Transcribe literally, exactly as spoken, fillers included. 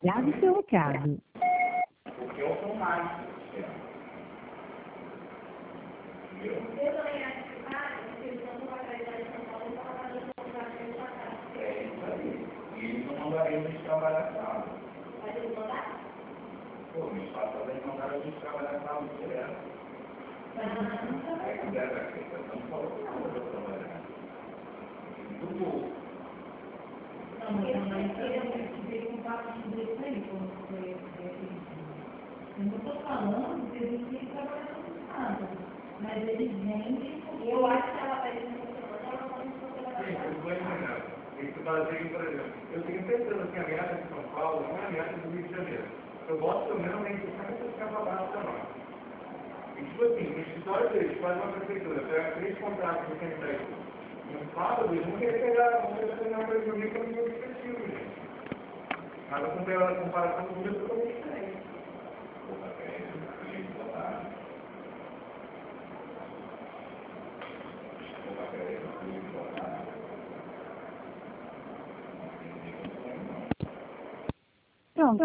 Grave seu recado. Porque é automático. Entendeu? Eu também acho que porque eles não vão atrás da São Paulo para fazer o contrato para cá. É isso aí. E eles não mandariam a gente trabalhar sábado. Mas eles mandaram? Pô, meus passados eles mandaram a gente trabalhar sábado direto. Ah, É que deve aqui, não falou nada para trabalhar. Muito bom. não, mas eu veio com papo de direito aí, como foi eu não estou falando que eles têm que trabalhar no sábado, mas eles vendem. Eu acho que ela vai vir no semana, ela vai vir no Sim, semana. eu vou imaginar. Isso fazem, por exemplo, eu tenho certeza que a meta de São Paulo não é a meta do Rio de Janeiro. Eu gosto pelo menos de sessenta por cento abaixo da nossa. E tipo assim, no escritório deles, faz uma prefeitura, pega três contratos de quem tem. No sábado, eles vão querer pegar, vão querer pegar uma coisa do Rio que é muito objetivo, gente. Mas a comparação do Rio é totalmente diferente. Pô, mas é, a gente botar. Pô, mas é, a gente botar. Pronto.